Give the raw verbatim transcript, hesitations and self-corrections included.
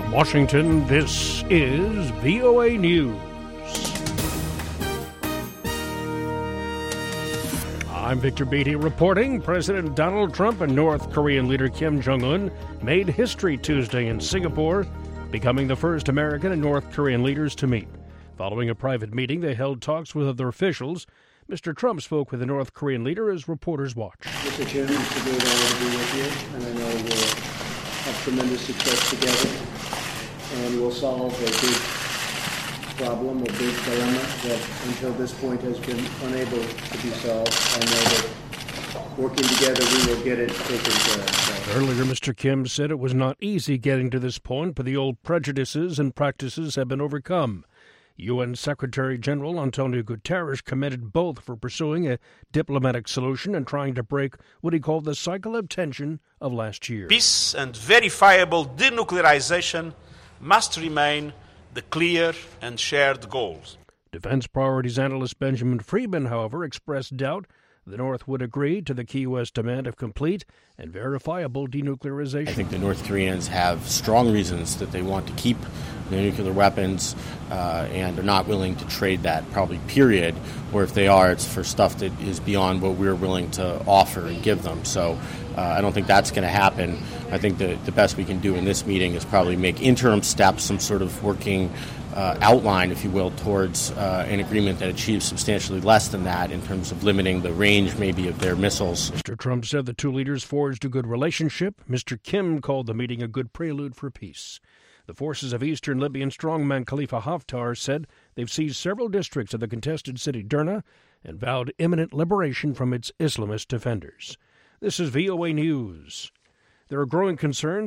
Washington, this is V O A News. I'm Victor Beatty reporting. President Donald Trump and North Korean leader Kim Jong-un made history Tuesday in Singapore, becoming the first American and North Korean leaders to meet. Following a private meeting, they held talks with other officials. Mister Trump spoke with the North Korean leader as reporters watched. Mister Chairman, it's a great honor to be with you, and I know we'll have tremendous success together, and we'll solve a big problem, a big dilemma that until this point has been unable to be solved. I know that working together we will get it taken care of. So. Earlier, Mister Kim said it was not easy getting to this point, but the old prejudices and practices have been overcome. U N Secretary General Antonio Guterres commended both for pursuing a diplomatic solution and trying to break what he called the cycle of tension of last year. Peace and verifiable denuclearization must remain the clear and shared goals. Defense priorities analyst Benjamin Friedman, however, expressed doubt the North would agree to the key U S demand of complete and verifiable denuclearization. I think the North Koreans have strong reasons that they want to keep their nuclear weapons uh, and are not willing to trade that, probably, period. Or if they are, it's for stuff that is beyond what we're willing to offer and give them. So uh, I don't think that's going to happen. I think the, the best we can do in this meeting is probably make interim steps, some sort of working Uh, outline, if you will, towards uh, an agreement that achieves substantially less than that in terms of limiting the range, maybe, of their missiles. Mister Trump said the two leaders forged a good relationship. Mister Kim called the meeting a good prelude for peace. The forces of eastern Libyan strongman Khalifa Haftar said they've seized several districts of the contested city Derna and vowed imminent liberation from its Islamist defenders. This is V O A News. There are growing concerns